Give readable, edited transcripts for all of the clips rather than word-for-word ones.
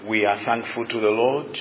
We are thankful to the Lord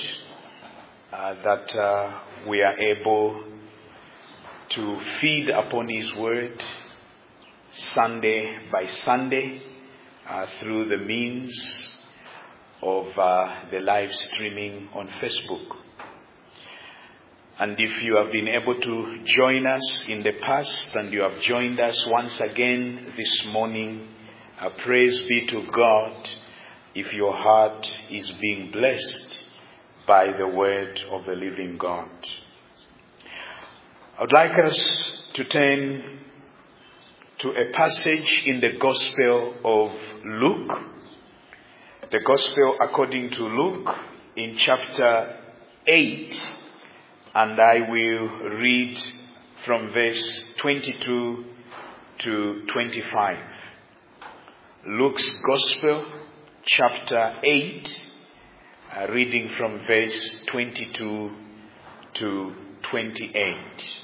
that we are able to feed upon His Word Sunday by Sunday through the means of the live streaming on Facebook. And if you have been able to join us in the past and you have joined us once again this morning, praise be to God if your heart is being blessed by the word of the living God. I would like us to turn to a passage in the Gospel of Luke. The Gospel according to Luke in chapter 8. And I will read from verse 22 to 25. Luke's Gospel, chapter 8, reading from verse 22 to 28.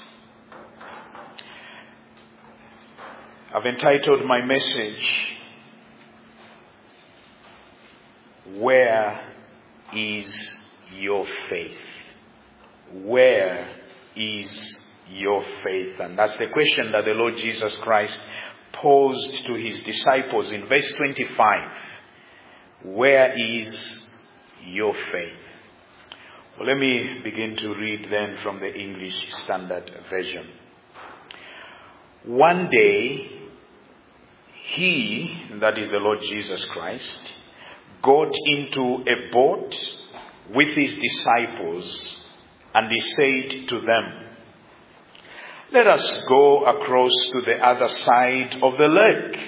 I've entitled my message, "Where is your faith?" Where is your faith? And that's the question that the Lord Jesus Christ posed to His disciples in verse 25. Where is your faith? Well, let me begin to read then from the English Standard Version. One day, He, that is the Lord Jesus Christ, got into a boat with His disciples, and He said to them, "Let us go across to the other side of the lake."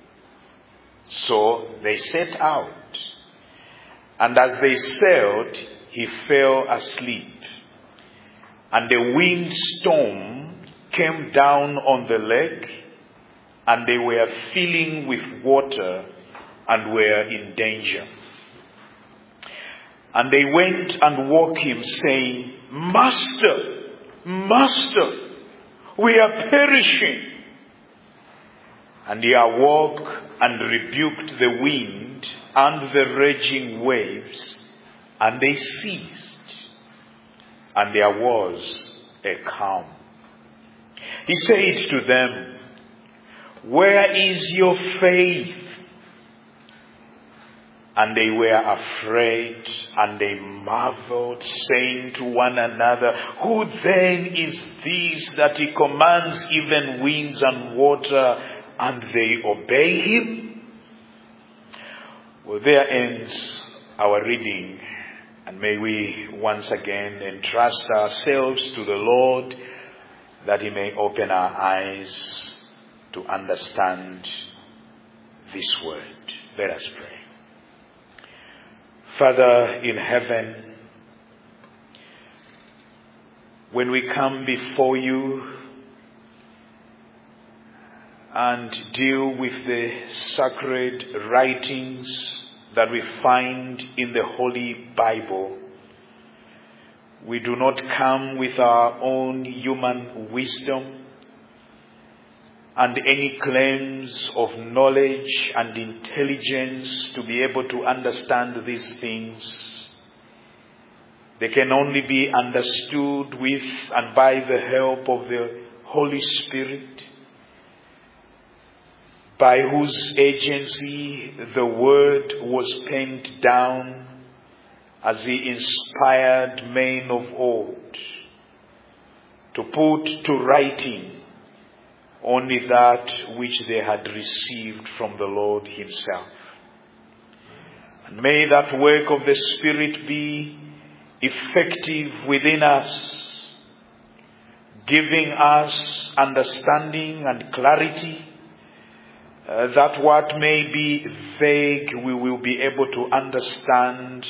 So they set out. And as they sailed, He fell asleep. And a windstorm came down on the lake, and they were filling with water and were in danger. And they went and woke Him, saying, "Master, Master, we are perishing." And He awoke and rebuked the wind and the raging waves, and they ceased, and there was a calm. He said to them, "Where is your faith?" And they were afraid, and they marveled, saying to one another, "Who then is this that He commands even winds and water, and they obey Him?" Well, there ends our reading. And may we once again entrust ourselves to the Lord, that He may open our eyes to understand this word. Let us pray. Father in heaven, when we come before You and deal with the sacred writings that we find in the Holy Bible, we do not come with our own human wisdom and any claims of knowledge and intelligence to be able to understand these things. They can only be understood with and by the help of the Holy Spirit, by whose agency the Word was penned down as the inspired men of old, to put to writing only that which they had received from the Lord Himself. And may that work of the Spirit be effective within us, giving us understanding and clarity, that what may be vague we will be able to understand,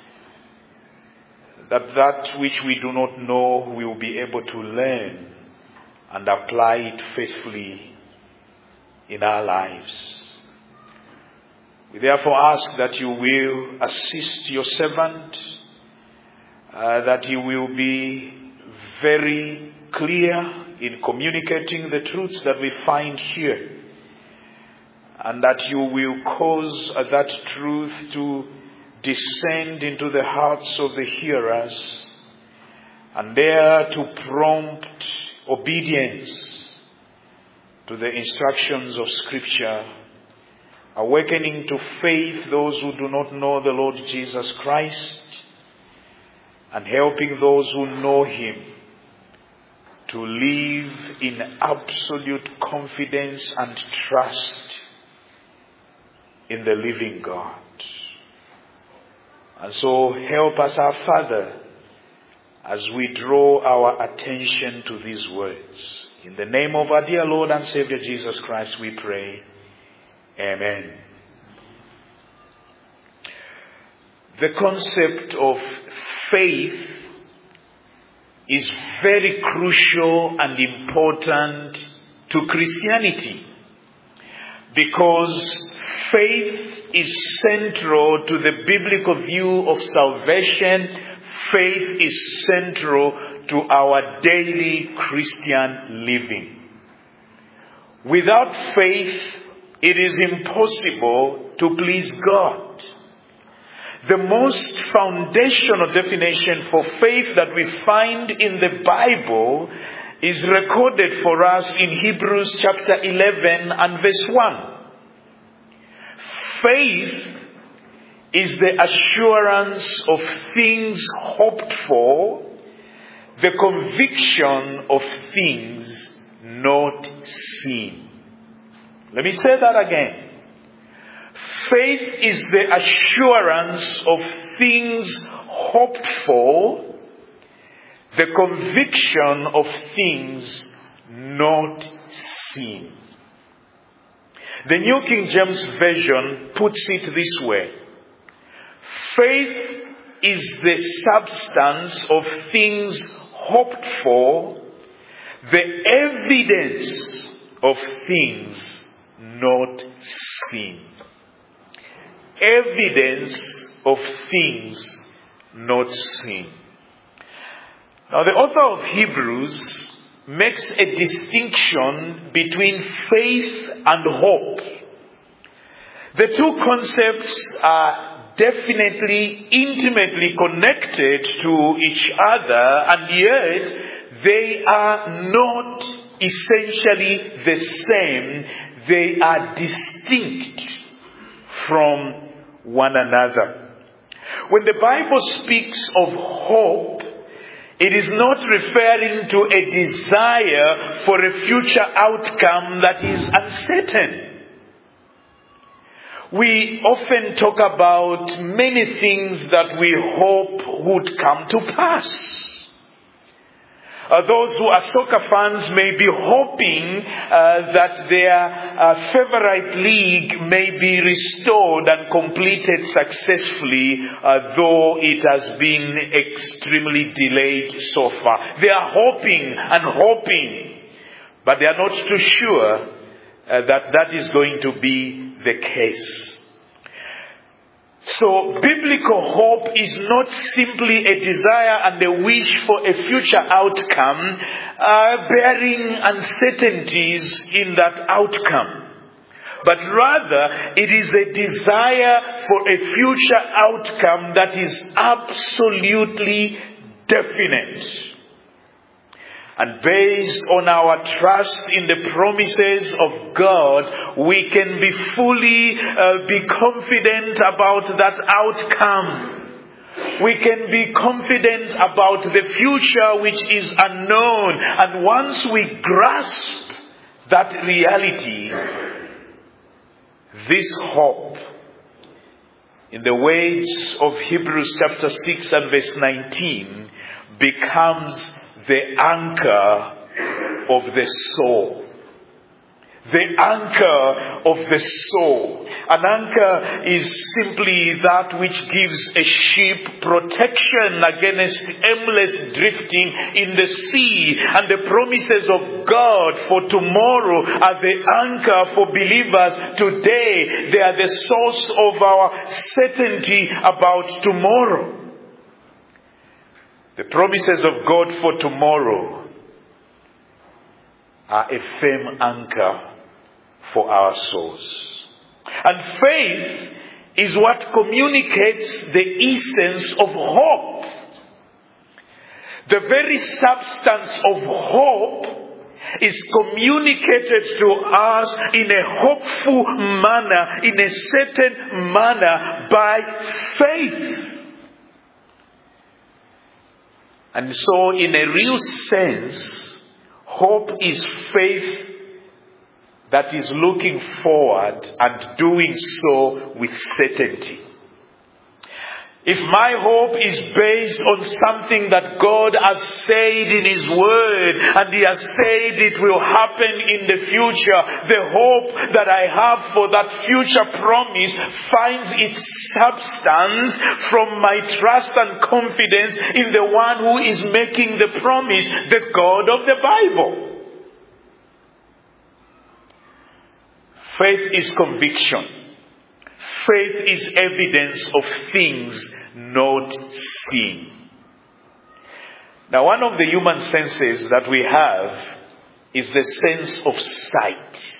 that which we do not know we will be able to learn and apply it faithfully in our lives. We therefore ask that You will assist Your servant, that He will be very clear in communicating the truths that we find here, and that You will cause that truth to descend into the hearts of the hearers, and there to prompt obedience to the instructions of Scripture, awakening to faith those who do not know the Lord Jesus Christ, and helping those who know Him to live in absolute confidence and trust in the living God. And so help us, our Father, as we draw our attention to these words. In the name of our dear Lord and Savior Jesus Christ we pray. Amen. The concept of faith is very crucial and important to Christianity, because faith is central to the biblical view of salvation. Faith is central to our daily Christian living. Without faith, it is impossible to please God. The most foundational definition for faith that we find in the Bible is recorded for us in Hebrews chapter 11 and verse 1. Faith is the assurance of things hoped for, the conviction of things not seen. Let me say that again. Faith is the assurance of things hoped for, the conviction of things not seen. The New King James Version puts it this way: faith is the substance of things hoped for, the evidence of things not seen. Evidence of things not seen. Now, the author of Hebrews makes a distinction between faith and hope. The two concepts are definitely intimately connected to each other, and yet they are not essentially the same. They are distinct from one another. When the Bible speaks of hope, it is not referring to a desire for a future outcome that is uncertain. We often talk about many things that we hope would come to pass. Those who are soccer fans may be hoping that their favorite league may be restored and completed successfully, though it has been extremely delayed so far. They are hoping and hoping, but they are not too sure that is going to be the case. So biblical hope is not simply a desire and a wish for a future outcome, bearing uncertainties in that outcome. But rather, it is a desire for a future outcome that is absolutely definite. And based on our trust in the promises of God, we can be fully be confident about that outcome. We can be confident about the future which is unknown. And once we grasp that reality, this hope, in the words of Hebrews chapter 6 and verse 19, becomes the anchor of the soul. The anchor of the soul. An anchor is simply that which gives a ship protection against aimless drifting in the sea. And the promises of God for tomorrow are the anchor for believers today. They are the source of our certainty about tomorrow. The promises of God for tomorrow are a firm anchor for our souls. And faith is what communicates the essence of hope. The very substance of hope is communicated to us in a hopeful manner, in a certain manner, by faith. And so, in a real sense, hope is faith that is looking forward and doing so with certainty. If my hope is based on something that God has said in His Word, and He has said it will happen in the future, the hope that I have for that future promise finds its substance from my trust and confidence in the one who is making the promise, the God of the Bible. Faith is conviction. Faith is evidence of things not seen. Now, one of the human senses that we have is the sense of sight.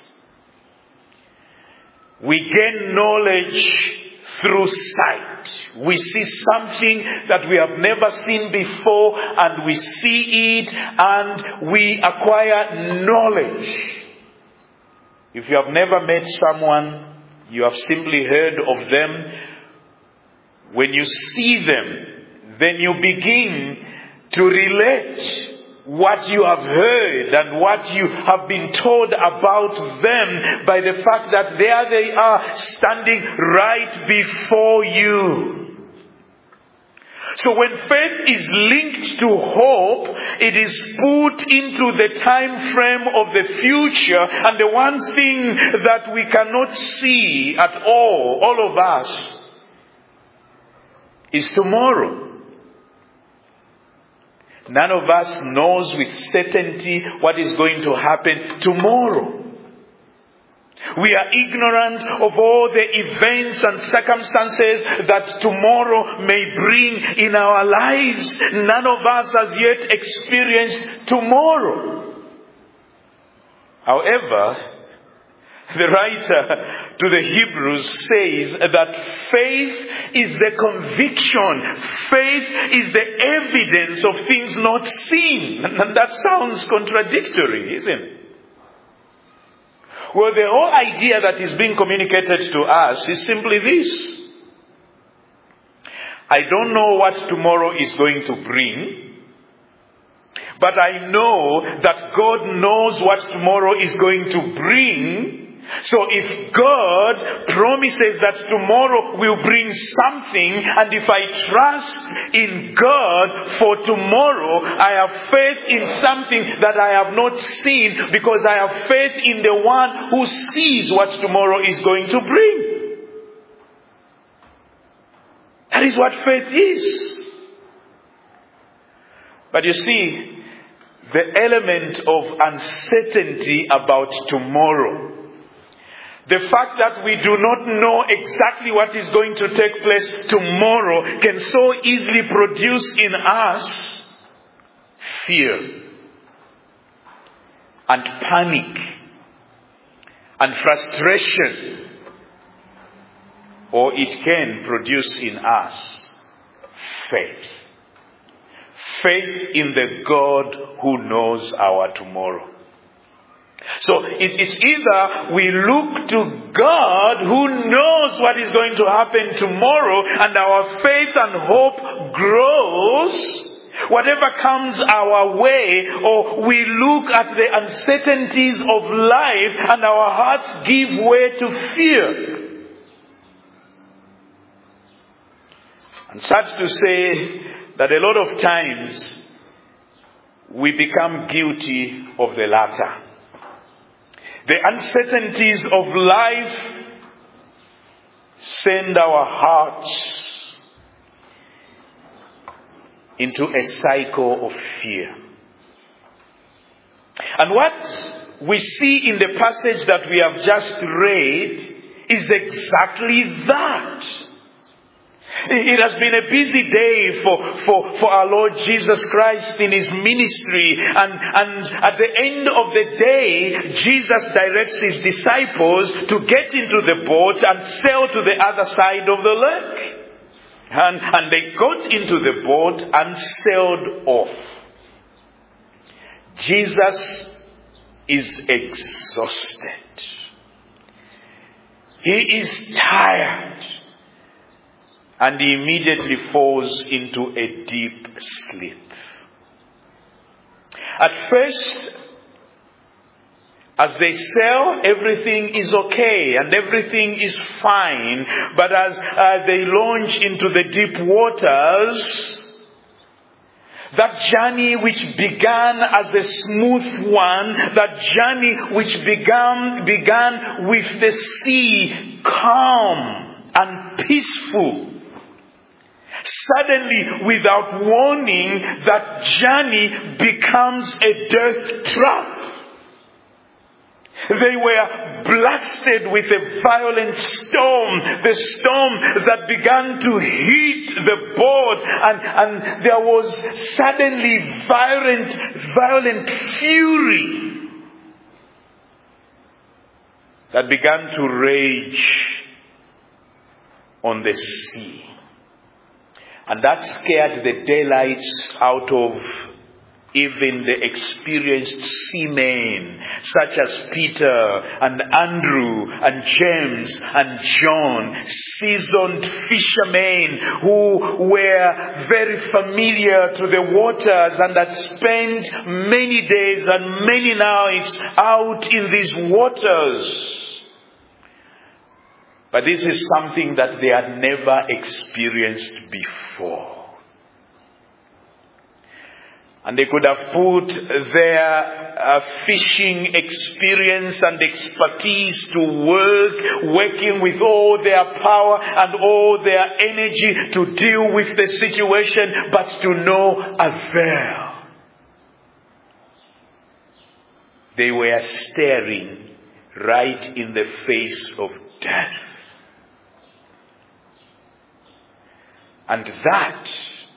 We gain knowledge through sight. We see something that we have never seen before, and we see it and we acquire knowledge. If you have never met someone, you have simply heard of them. When you see them, then you begin to relate what you have heard and what you have been told about them by the fact that there they are standing right before you. So when faith is linked to hope, it is put into the time frame of the future, and the one thing that we cannot see at all of us, is tomorrow. None of us knows with certainty what is going to happen tomorrow. We are ignorant of all the events and circumstances that tomorrow may bring in our lives. None of us has yet experienced tomorrow. However, the writer to the Hebrews says that faith is the conviction. Faith is the evidence of things not seen. And that sounds contradictory, isn't it? Well, the whole idea that is being communicated to us is simply this. I don't know what tomorrow is going to bring, but I know that God knows what tomorrow is going to bring. So if God promises that tomorrow will bring something, and if I trust in God for tomorrow, I have faith in something that I have not seen, because I have faith in the one who sees what tomorrow is going to bring. That is what faith is. But you see, the element of uncertainty about tomorrow, the fact that we do not know exactly what is going to take place tomorrow, can so easily produce in us fear and panic and frustration. Or it can produce in us faith. Faith in the God who knows our tomorrow. So it's either we look to God who knows what is going to happen tomorrow, and our faith and hope grows, whatever comes our way, or we look at the uncertainties of life and our hearts give way to fear. And such to say that a lot of times we become guilty of the latter. The uncertainties of life send our hearts into a cycle of fear. And what we see in the passage that we have just read is exactly that. It has been a busy day for our Lord Jesus Christ in His ministry. And at the end of the day, Jesus directs His disciples to get into the boat and sail to the other side of the lake. And they got into the boat and sailed off. Jesus is exhausted. He is tired. And he immediately falls into a deep sleep. At first, as they sail, everything is okay and everything is fine. But as they launch into the deep waters, that journey which began as a smooth one, that journey which began with the sea calm and peaceful, suddenly, without warning, that journey becomes a death trap. They were blasted with a violent storm, the storm that began to hit the boat, and there was suddenly violent fury that began to rage on the sea. And that scared the daylights out of even the experienced seamen, such as Peter and Andrew and James and John, seasoned fishermen who were very familiar to the waters and had spent many days and many nights out in these waters. But this is something that they had never experienced before. And they could have put their fishing experience and expertise to work, working with all their power and all their energy to deal with the situation, but to no avail. They were staring right in the face of death. And that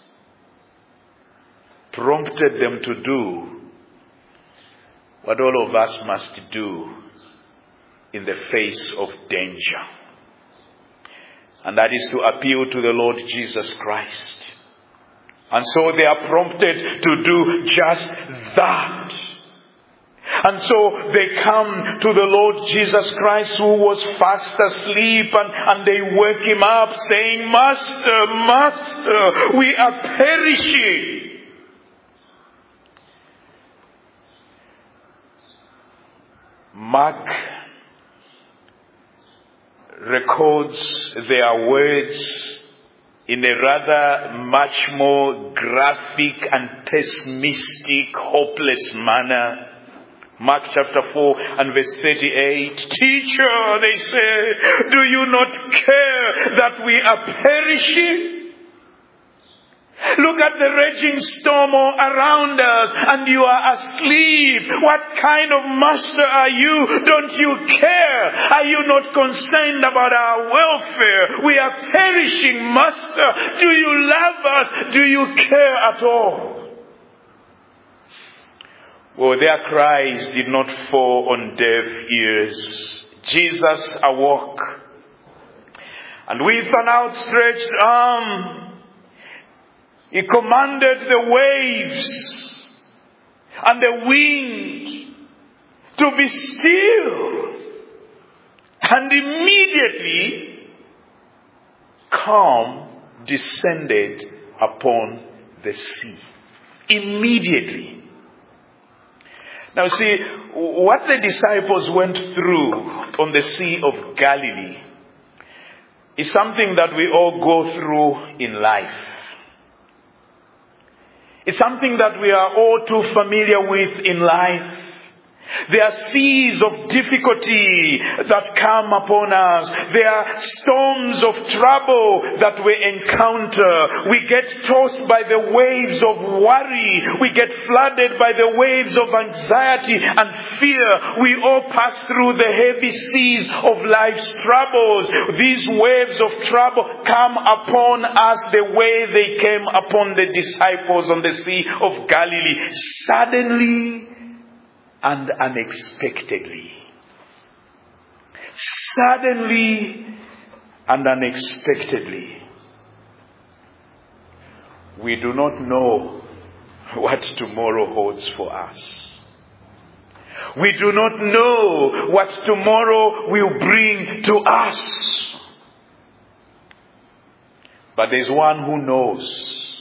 prompted them to do what all of us must do in the face of danger. And that is to appeal to the Lord Jesus Christ. And so they are prompted to do just that. And so they come to the Lord Jesus Christ, who was fast asleep, and they wake him up saying, Master, Master, we are perishing. Mark records their words in a rather much more graphic and pessimistic, hopeless manner. Mark chapter 4 and verse 38. Teacher, they say, do you not care that we are perishing? Look at the raging storm all around us, and you are asleep. What kind of master are you? Don't you care? Are you not concerned about our welfare? We are perishing, Master. Do you love us? Do you care at all? Well, their cries did not fall on deaf ears. Jesus awoke, and with an outstretched arm, he commanded the waves and the wind to be still. And immediately, calm descended upon the sea. Immediately. Now see, what the disciples went through on the Sea of Galilee is something that we all go through in life. It's something that we are all too familiar with in life. There are seas of difficulty that come upon us. There are storms of trouble that we encounter. We get tossed by the waves of worry. We get flooded by the waves of anxiety and fear. We all pass through the heavy seas of life's troubles. These waves of trouble come upon us the way they came upon the disciples on the Sea of Galilee. Suddenly and unexpectedly. Suddenly and unexpectedly. We do not know what tomorrow holds for us. We do not know what tomorrow will bring to us. But there's one who knows.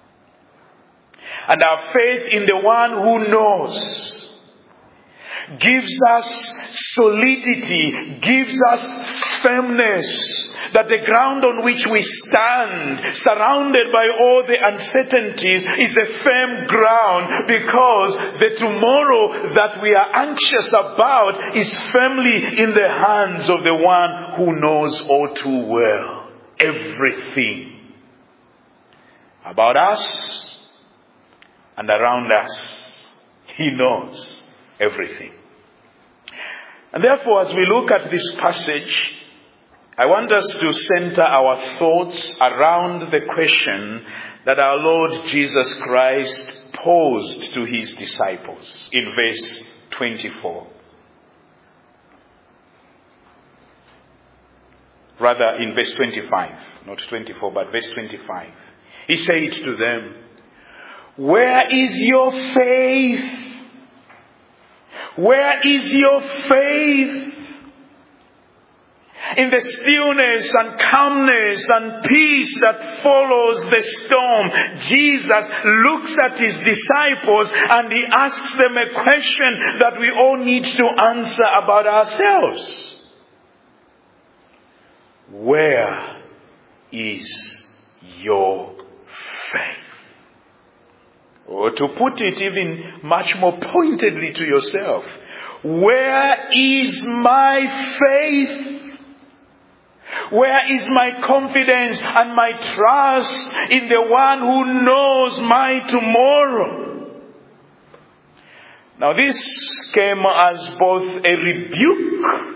And our faith in the one who knows gives us solidity, gives us firmness, that the ground on which we stand, surrounded by all the uncertainties, is a firm ground, because the tomorrow that we are anxious about is firmly in the hands of the one who knows all too well everything about us and around us. He knows everything. And therefore, as we look at this passage, I want us to center our thoughts around the question that our Lord Jesus Christ posed to his disciples in verse 24. Rather, in verse 25, not 24, but verse 25. He said to them, "Where is your faith? Where is your faith?" In the stillness and calmness and peace that follows the storm, Jesus looks at his disciples and he asks them a question that we all need to answer about ourselves. Where is your faith? Or to put it even much more pointedly to yourself, where is my faith? Where is my confidence and my trust in the one who knows my tomorrow? Now this came as both a rebuke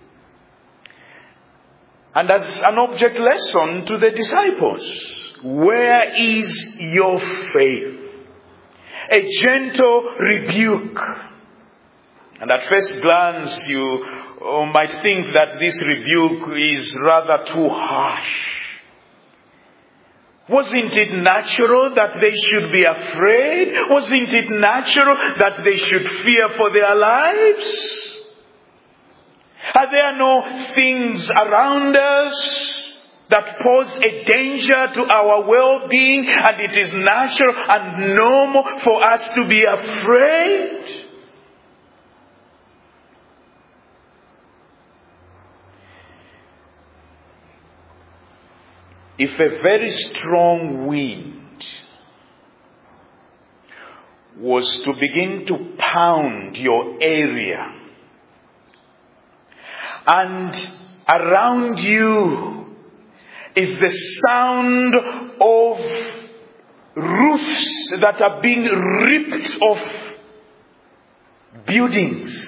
and as an object lesson to the disciples. Where is your faith? A gentle rebuke. And at first glance you might think that this rebuke is rather too harsh. Wasn't it natural that they should be afraid? Wasn't it natural that they should fear for their lives? Are there no things around us that pose a danger to our well-being, and it is natural and normal for us to be afraid? If a very strong wind was to begin to pound your area, and around you is the sound of roofs that are being ripped off buildings,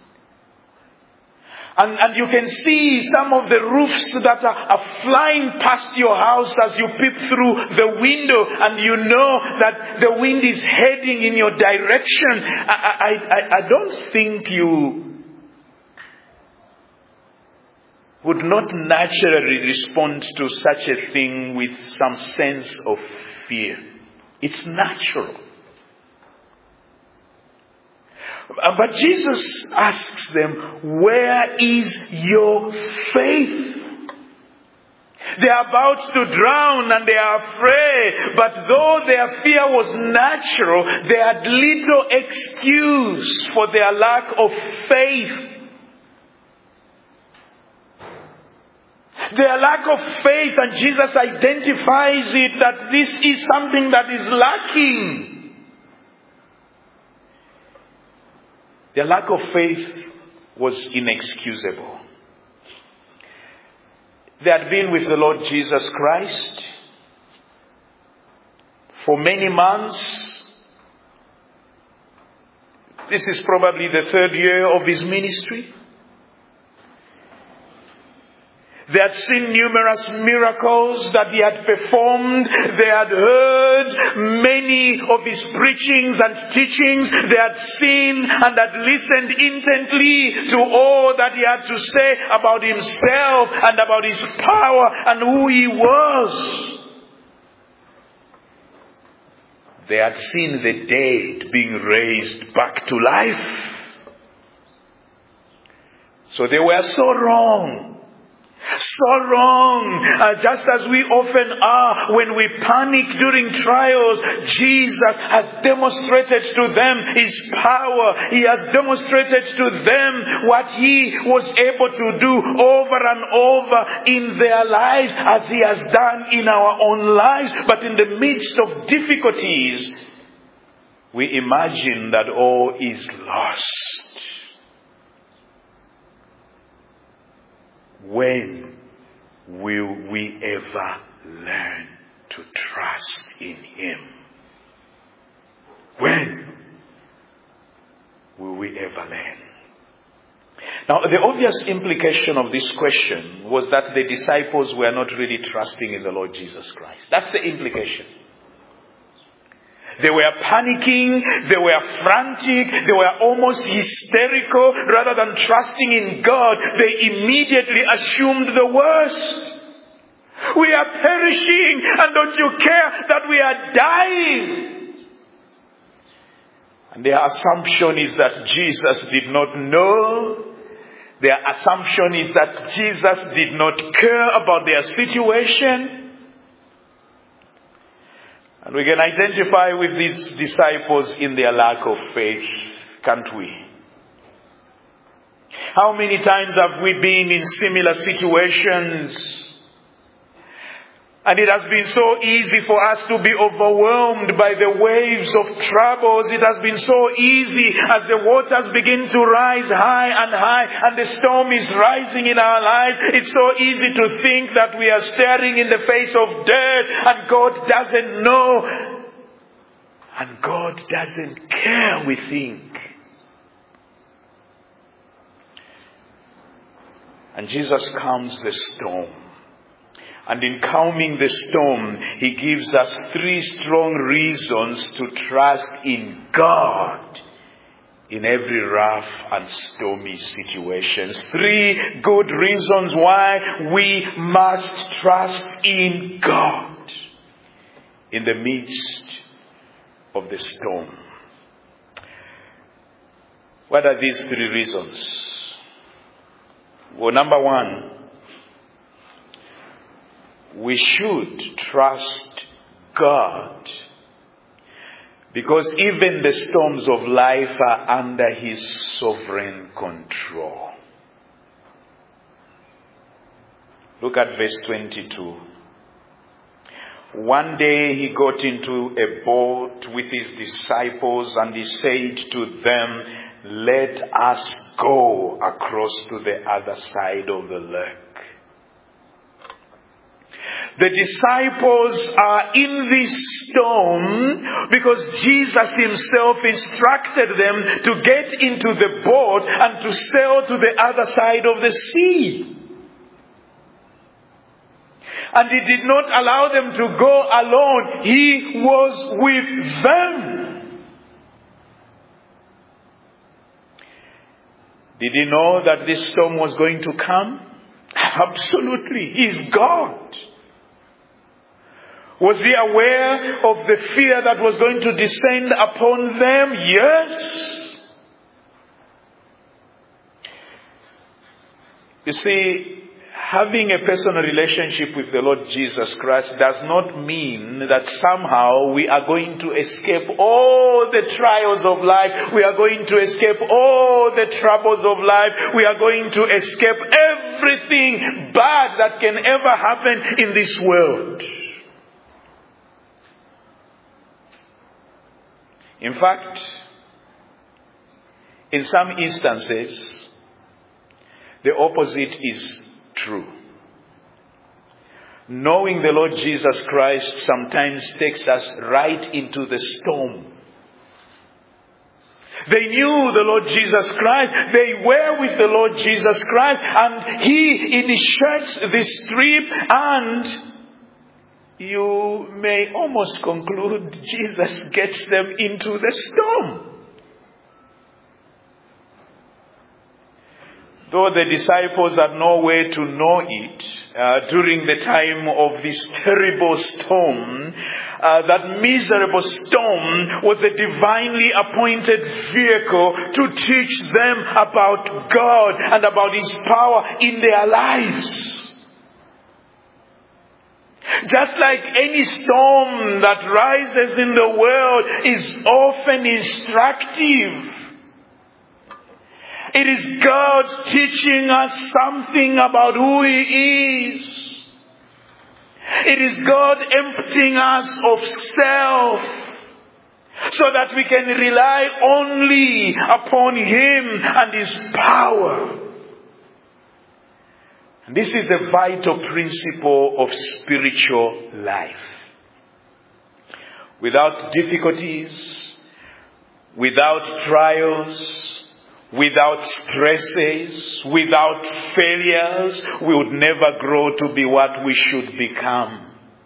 and you can see some of the roofs that are flying past your house as you peep through the window, and you know that the wind is heading in your direction. I don't think you would not naturally respond to such a thing with some sense of fear. It's natural. But Jesus asks them, where is your faith? They are about to drown and they are afraid. But though their fear was natural, they had little excuse for their lack of faith. Their lack of faith, and Jesus identifies it, that this is something that is lacking. Their lack of faith was inexcusable. They had been with the Lord Jesus Christ for many months. This is probably the 3rd year of his ministry. They had seen numerous miracles that he had performed. They had heard many of his preachings and teachings. They had seen and had listened intently to all that he had to say about himself and about his power and who he was. They had seen the dead being raised back to life. So they were so wrong. So wrong, just as we often are when we panic during trials. Jesus has demonstrated to them his power. He has demonstrated to them what he was able to do over and over in their lives, as he has done in our own lives. But in the midst of difficulties, we imagine that all is lost. When will we ever learn to trust in him? When will we ever learn? Now, the obvious implication of this question was that the disciples were not really trusting in the Lord Jesus Christ. That's the implication. They were panicking, they were frantic, they were almost hysterical. Rather than trusting in God, they immediately assumed the worst. We are perishing, and don't you care that we are dying? And their assumption is that Jesus did not know. Their assumption is that Jesus did not care about their situation. And we can identify with these disciples in their lack of faith, can't we? How many times have we been in similar situations? And it has been so easy for us to be overwhelmed by the waves of troubles. It has been so easy as the waters begin to rise high and high and the storm is rising in our lives. It's so easy to think that we are staring in the face of death and God doesn't know. And God doesn't care, we think. And Jesus calms the storm. And in calming the storm, he gives us 3 strong reasons to trust in God in every rough and stormy situation. 3 good reasons why we must trust in God in the midst of the storm. What are these 3 reasons? Well, number 1, we should trust God because even the storms of life are under his sovereign control. Look at verse 22. One day he got into a boat with his disciples and he said to them, "Let us go across to the other side of the lake." The disciples are in this storm because Jesus himself instructed them to get into the boat and to sail to the other side of the sea. And he did not allow them to go alone. He was with them. Did he know that this storm was going to come? Absolutely. He's God. Was he aware of the fear that was going to descend upon them? Yes. You see, having a personal relationship with the Lord Jesus Christ does not mean that somehow we are going to escape all the trials of life. We are going to escape all the troubles of life. We are going to escape everything bad that can ever happen in this world. In fact, In some instances, the opposite is true. Knowing the Lord Jesus Christ sometimes takes us right into the storm. They knew the Lord Jesus Christ. They were with the Lord Jesus Christ. And He initiates this trip, and you may almost conclude Jesus gets them into the storm. Though the disciples had no way to know it, during the time of this terrible storm, that miserable storm was a divinely appointed vehicle to teach them about God and about His power in their lives. Just like any storm that rises in the world is often instructive, it is God teaching us something about who He is. It is God emptying us of self so that we can rely only upon Him and His power. And this is a vital principle of spiritual life. Without difficulties, without trials, without stresses, without failures, we would never grow to be what we should become.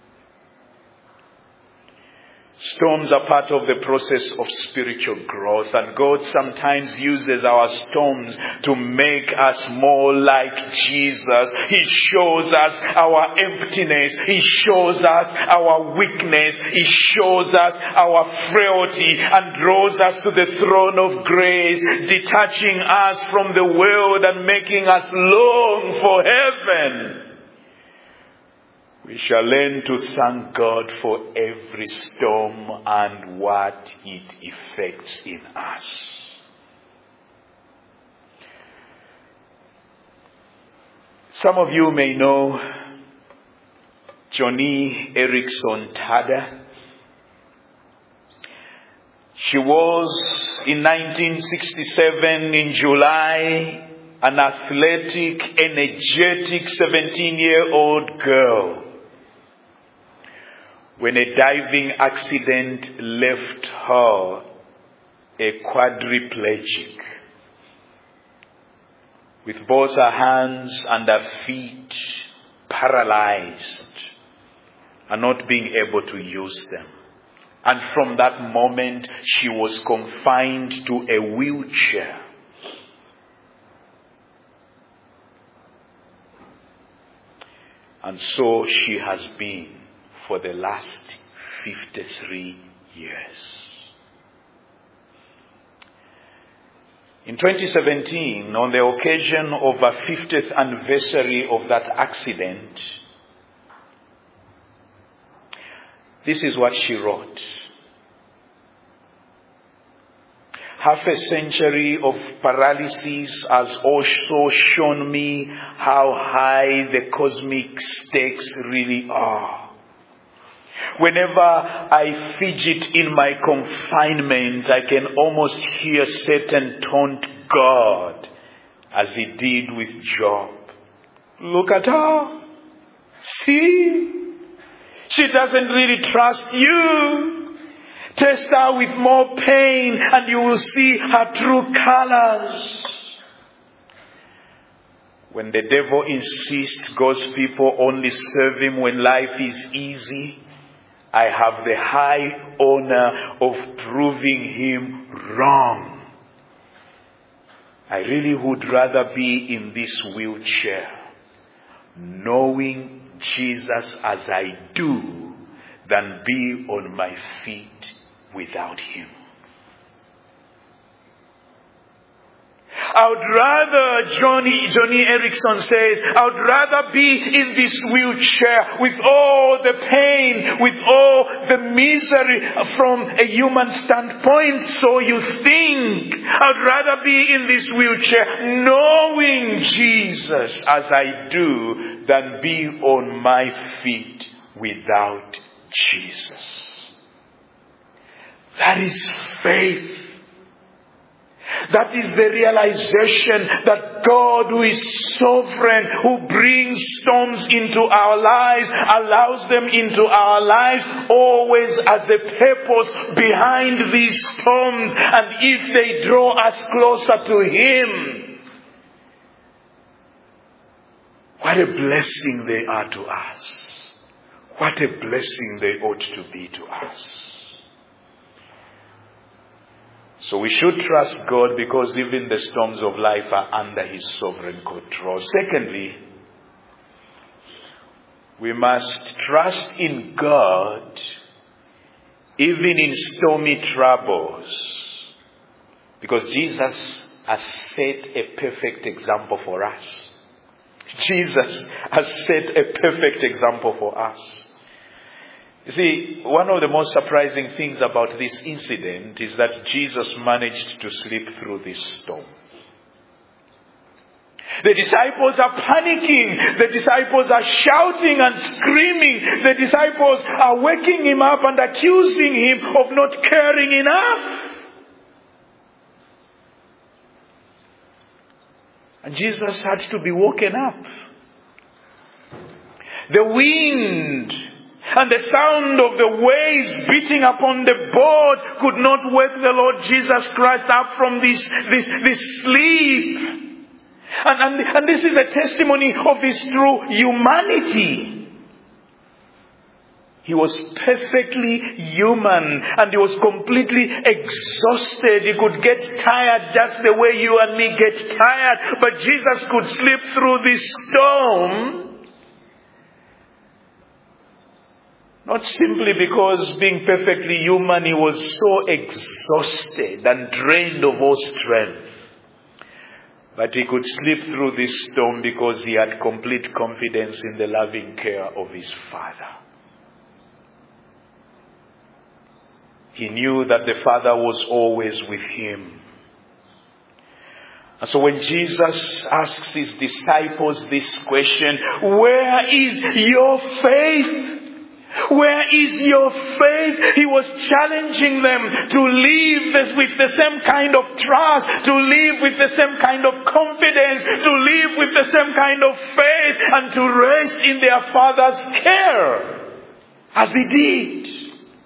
Storms are part of the process of spiritual growth, and God sometimes uses our storms to make us more like Jesus. He shows us our emptiness. He shows us our weakness. He shows us our frailty and draws us to the throne of grace, detaching us from the world and making us long for heaven. We shall learn to thank God for every storm and what it effects in us. Some of you may know Joni Eareckson Tada. She was, in 1967, in July, an athletic, energetic 17-year-old girl, when a diving accident left her a quadriplegic, with both her hands and her feet paralyzed and not being able to use them. And from that moment, she was confined to a wheelchair. And so she has been for the last 53 years. In 2017, on the occasion of the 50th anniversary of that accident, this is what she wrote. Half a century of paralysis has also shown me how high the cosmic stakes really are. Whenever I fidget in my confinement, I can almost hear Satan taunt God, as he did with Job. Look at her. See? She doesn't really trust you. Test her with more pain and you will see her true colors. When the devil insists God's people only serve him when life is easy, I have the high honor of proving him wrong. I really would rather be in this wheelchair, knowing Jesus as I do, than be on my feet without him. I would rather, Joni Eareckson says, I would rather be in this wheelchair with all the pain, with all the misery from a human standpoint, so you think. I would rather be in this wheelchair knowing Jesus as I do than be on my feet without Jesus. That is faith. That is the realization that God, who is sovereign, who brings storms into our lives, allows them into our lives, always as a purpose behind these storms. And if they draw us closer to Him, what a blessing they are to us. What a blessing they ought to be to us. So we should trust God because even the storms of life are under His sovereign control. Secondly, we must trust in God even in stormy troubles, because Jesus has set a perfect example for us. Jesus has set a perfect example for us. You see, one of the most surprising things about this incident is that Jesus managed to sleep through this storm. The disciples are panicking. The disciples are shouting and screaming. The disciples are waking Him up and accusing Him of not caring enough. And Jesus had to be woken up. The wind and the sound of the waves beating upon the boat could not wake the Lord Jesus Christ up from this sleep. And this is a testimony of His true humanity. He was perfectly human and He was completely exhausted. He could get tired just the way you and me get tired. But Jesus could sleep through this storm. Not simply because being perfectly human, He was so exhausted and drained of all strength. But He could sleep through this storm because He had complete confidence in the loving care of His Father. He knew that the Father was always with Him. And so when Jesus asks His disciples this question, where is your faith? Where is your faith? He was challenging them to live with the same kind of trust, to live with the same kind of confidence, to live with the same kind of faith, and to rest in their Father's care, as He did.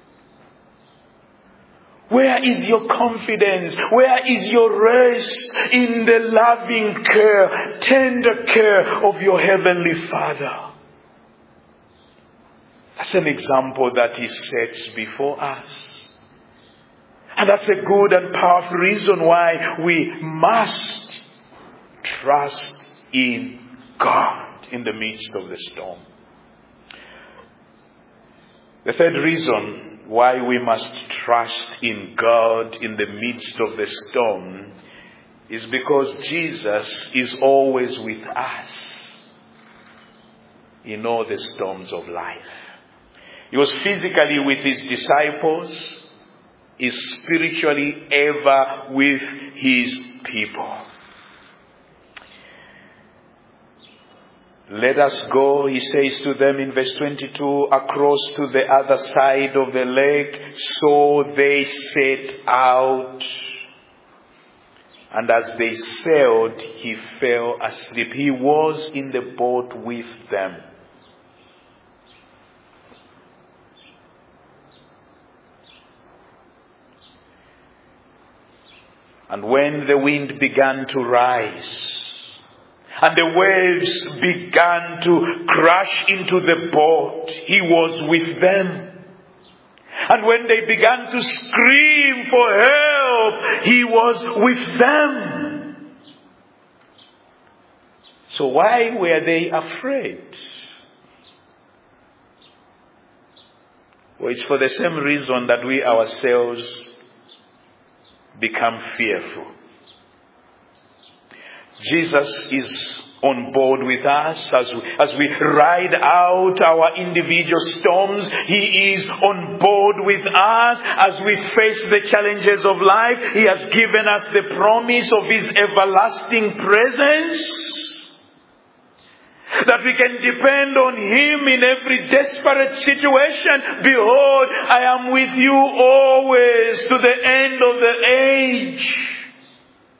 Where is your confidence? Where is your rest in the loving care, tender care of your Heavenly Father? That's an example that He sets before us. And that's a good and powerful reason why we must trust in God in the midst of the storm. The third reason why we must trust in God in the midst of the storm is because Jesus is always with us in all the storms of life. He was physically with His disciples. He is spiritually ever with His people. Let us go, He says to them in verse 22, across to the other side of the lake. So they set out. And as they sailed, He fell asleep. He was in the boat with them. And when the wind began to rise, and the waves began to crash into the boat, He was with them. And when they began to scream for help, He was with them. So why were they afraid? Well, it's for the same reason that we ourselves become fearful. Jesus is on board with us as we ride out our individual storms. He is on board with us as we face the challenges of life. He has given us the promise of His everlasting presence, that we can depend on Him in every desperate situation. Behold, I am with you always to the end of the age.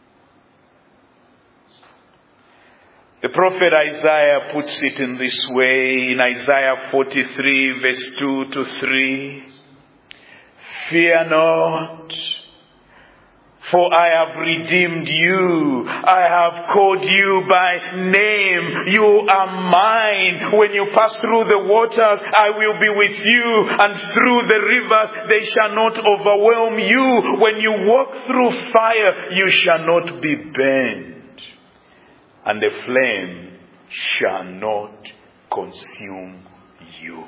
The prophet Isaiah puts it in this way in Isaiah 43 verse 2 to 3. Fear not, for I have redeemed you. I have called you by name. You are mine. When you pass through the waters, I will be with you. And through the rivers, they shall not overwhelm you. When you walk through fire, you shall not be burned. And the flame shall not consume you.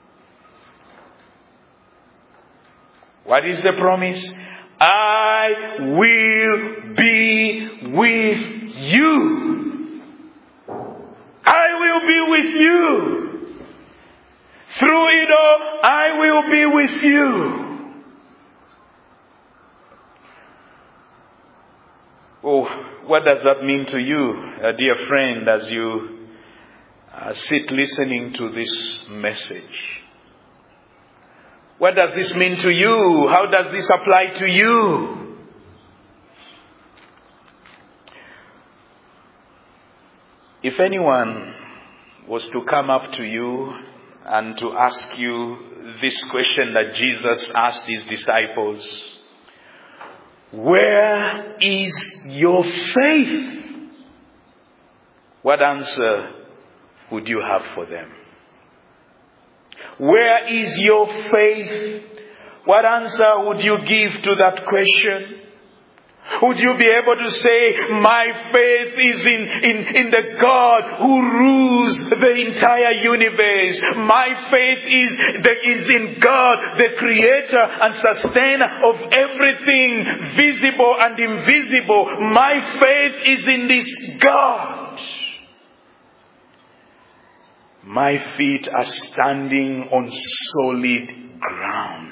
What is the promise? I will be with you. I will be with you. Through it all, I will be with you. Oh, what does that mean to you, dear friend, as you sit listening to this message? What does this mean to you? How does this apply to you? If anyone was to come up to you and to ask you this question that Jesus asked his disciples, where is your faith? What answer would you have for them? Where is your faith? What answer would you give to that question? Would you be able to say, my faith is in the God who rules the entire universe. My faith is in God, the creator and sustainer of everything visible and invisible. My faith is in this God. My feet are standing on solid ground.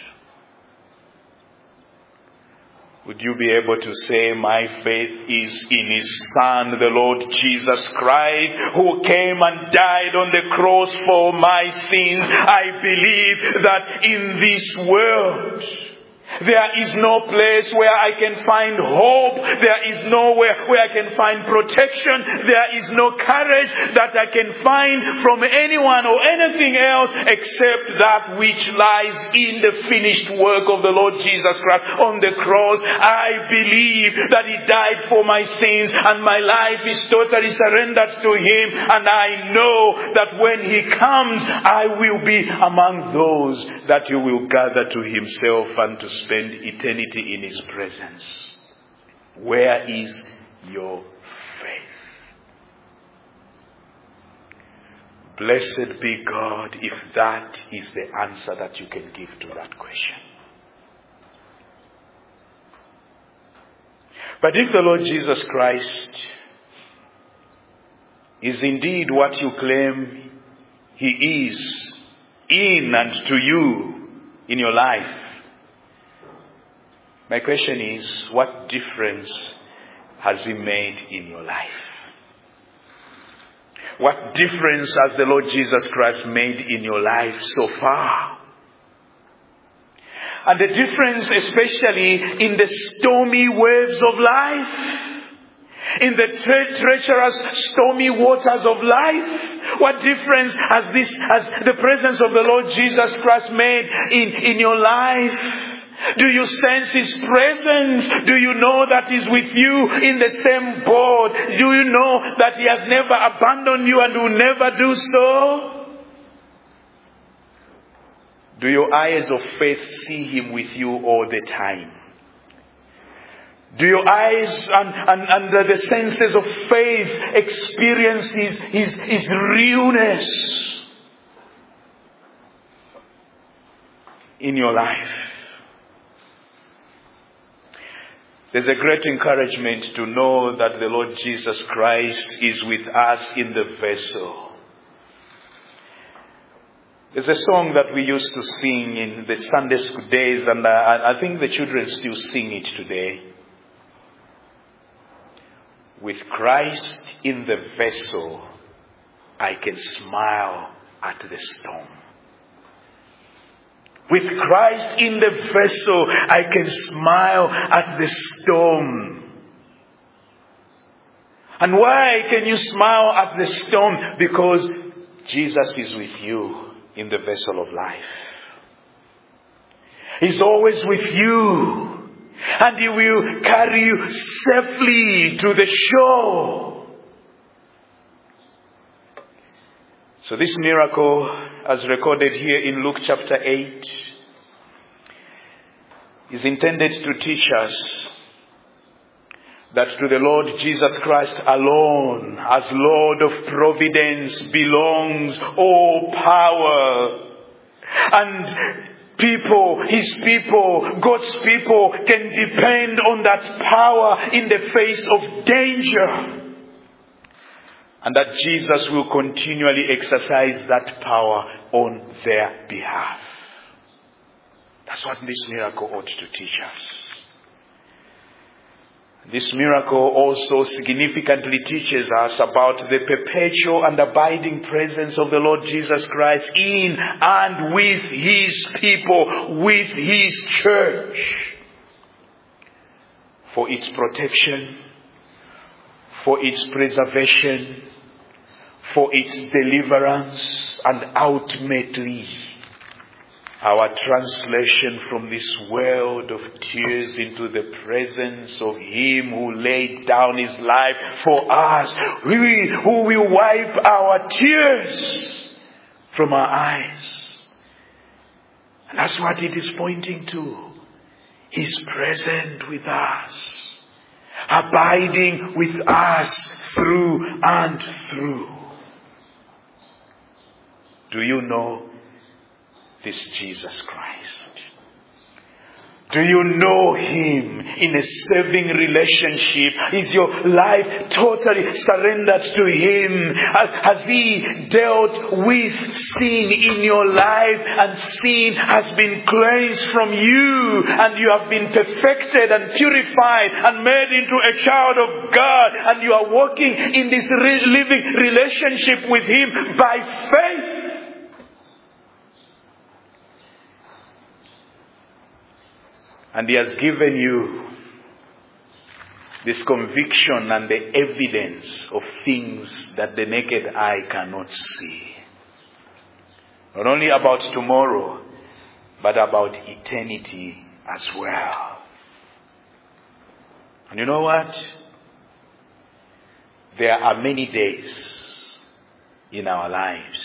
Would you be able to say, my faith is in His Son, the Lord Jesus Christ, who came and died on the cross for my sins. I believe that in this world, there is no place where I can find hope. There is nowhere where I can find protection. There is no courage that I can find from anyone or anything else except that which lies in the finished work of the Lord Jesus Christ on the cross. I believe that He died for my sins and my life is totally surrendered to Him. And I know that when He comes, I will be among those that He will gather to Himself and to spend eternity in His presence. Where is your faith? Blessed be God if that is the answer that you can give to that question. But if the Lord Jesus Christ is indeed what you claim He is in and to you in your life, my question is, what difference has He made in your life? What difference has the Lord Jesus Christ made in your life so far? And the difference especially in the stormy waves of life, in the treacherous stormy waters of life. What difference has the presence of the Lord Jesus Christ made in your life? Do you sense His presence? Do you know that He's with you in the same boat? Do you know that He has never abandoned you and will never do so? Do your eyes of faith see Him with you all the time? Do your eyes and the senses of faith experience His realness in your life? There's a great encouragement to know that the Lord Jesus Christ is with us in the vessel. There's a song that we used to sing in the Sunday school days, and I think the children still sing it today. With Christ in the vessel, I can smile at the storm. With Christ in the vessel, I can smile at the storm. And why can you smile at the storm? Because Jesus is with you in the vessel of life. He's always with you. And He will carry you safely to the shore. So this miracle, as recorded here in Luke chapter 8, is intended to teach us that to the Lord Jesus Christ alone, as Lord of providence, belongs all power. And people, His people, God's people can depend on that power in the face of danger. And that Jesus will continually exercise that power on their behalf. That's what this miracle ought to teach us. This miracle also significantly teaches us about the perpetual and abiding presence of the Lord Jesus Christ in and with His people, with His church. For its protection, for its preservation, for its deliverance, and ultimately our translation from this world of tears into the presence of Him who laid down His life for us, who will wipe our tears from our eyes. And that's what it is pointing to. He's present with us, abiding with us through and through. Do you know this Jesus Christ? Do you know Him in a saving relationship? Is your life totally surrendered to Him? Has He dealt with sin in your life and sin has been cleansed from you and you have been perfected and purified and made into a child of God and you are walking in this living relationship with Him by faith? And He has given you this conviction and the evidence of things that the naked eye cannot see. Not only about tomorrow, but about eternity as well. And you know what? There are many days in our lives.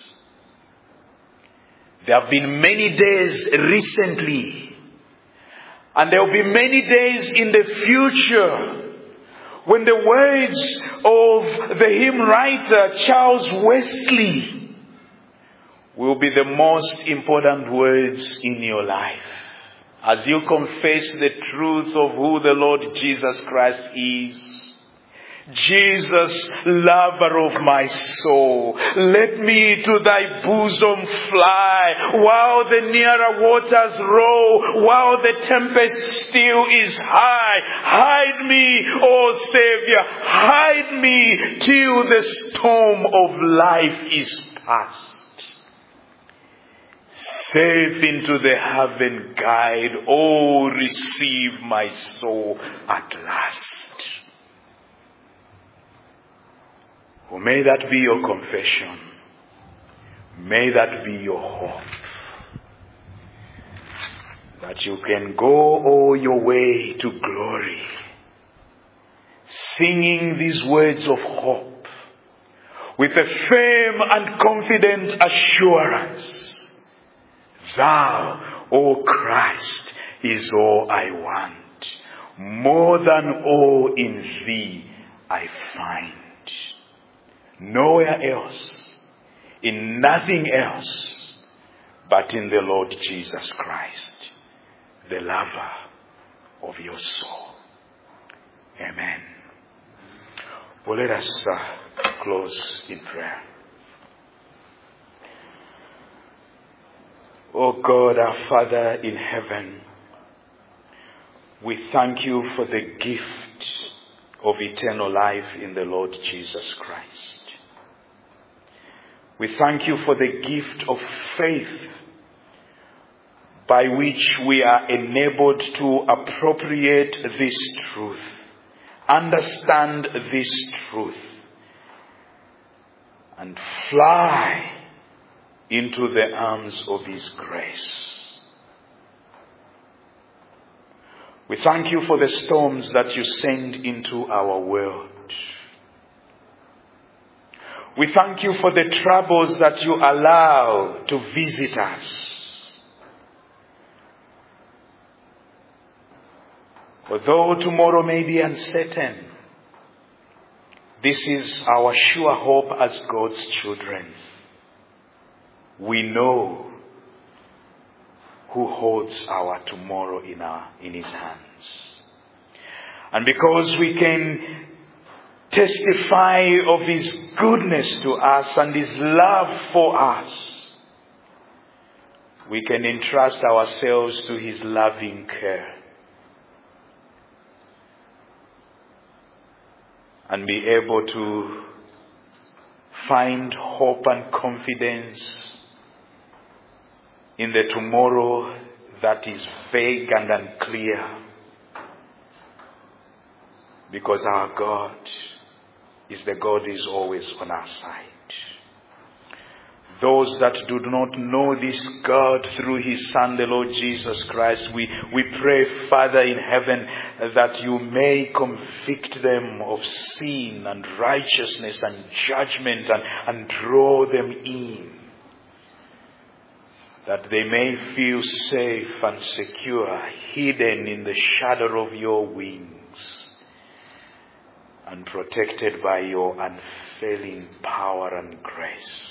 There have been many days recently. And there will be many days in the future when the words of the hymn writer Charles Wesley will be the most important words in your life. As you confess the truth of who the Lord Jesus Christ is. Jesus, lover of my soul, let me to thy bosom fly, while the nearer waters roll, while the tempest still is high. Hide me, O Savior, hide me till the storm of life is past. Safe into the haven guide, oh, receive my soul at last. Oh, may that be your confession. May that be your hope. That you can go all your way to glory, singing these words of hope with a firm and confident assurance. Thou, O Christ, is all I want. More than all in Thee I find. Nowhere else, in nothing else, but in the Lord Jesus Christ, the lover of your soul. Amen. Well, let us close in prayer. Oh God, our Father in heaven, we thank you for the gift of eternal life in the Lord Jesus Christ. We thank you for the gift of faith by which we are enabled to appropriate this truth understand this truth and fly into the arms of His grace. We thank you for the storms that you send into our world. We thank you for the troubles that you allow to visit us. Although tomorrow may be uncertain, this is our sure hope as God's children. We know who holds our tomorrow in His hands. And because we can testify of His goodness to us and His love for us, we can entrust ourselves to His loving care and be able to find hope and confidence in the tomorrow that is vague and unclear, because our God is the God who is always on our side. Those that do not know this God through His Son, the Lord Jesus Christ, we pray, Father in heaven, that you may convict them of sin and righteousness and judgment and draw them in, that they may feel safe and secure, hidden in the shadow of your wings, and protected by your unfailing power and grace.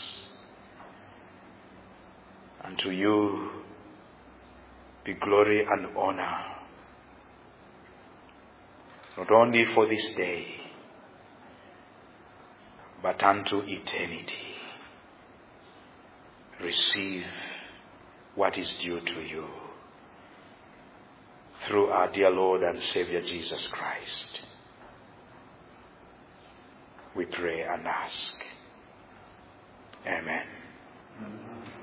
And to you be glory and honor, not only for this day, but unto eternity. Receive what is due to you through our dear Lord and Savior Jesus Christ. We pray and ask. Amen.